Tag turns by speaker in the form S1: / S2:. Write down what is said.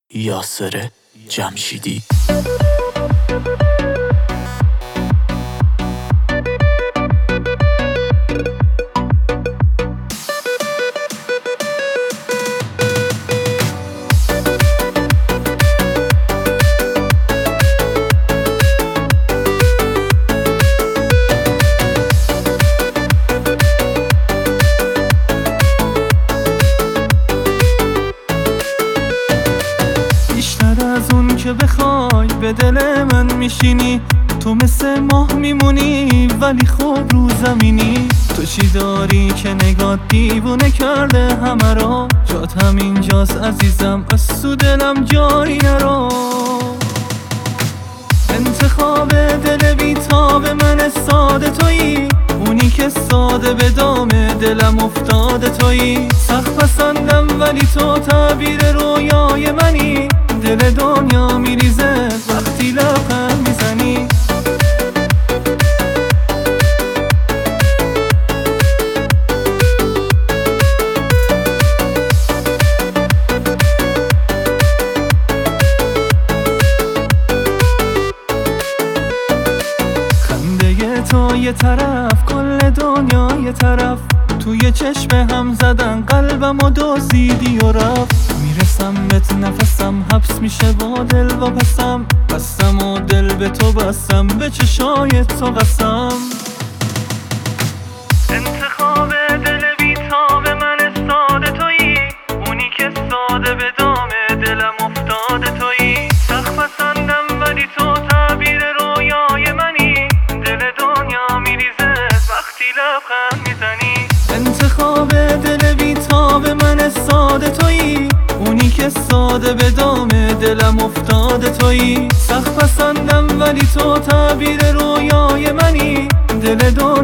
S1: یاسر جمشیدی.
S2: از اون که بخوای به دل من میشینی، تو مثل ماه میمونی ولی خود رو زمینی. تو چی داری که نگات دیوونه کرده همه را؟ جات همینجاست عزیزم، از تو دلم جایی نرو. انتخاب دل بیتاب من ساده تویی، اونی که ساده به دام دلم افتاده تویی. سخت پسندم ولی تو تعبیر رویای منی، دل دنیا میریزه وقتی لبخند میزنی. خنده تو یه طرف، کل دنیا یه طرف، توی چشم هم زدن قلبم و دزدیدی و رفت. میرسم بهت نفسم حبس میشه با دل و پسم، بستم و دل به تو بستم، به چشای تو قسم. انتخاب دل بیتاب من ساده تویی، اونی که ساده به دام دلم افتاده تویی. سخت پسندم ولی تو تعبیر رویای منی، دل دنیا میریزه وقتی لبخند میزنی. انتخاب دل بیتاب من ساده تویی، اونی که ساده به دام دلم افتاده تویی. سخت پسندم ولی تو تعبیر رویای منی، دل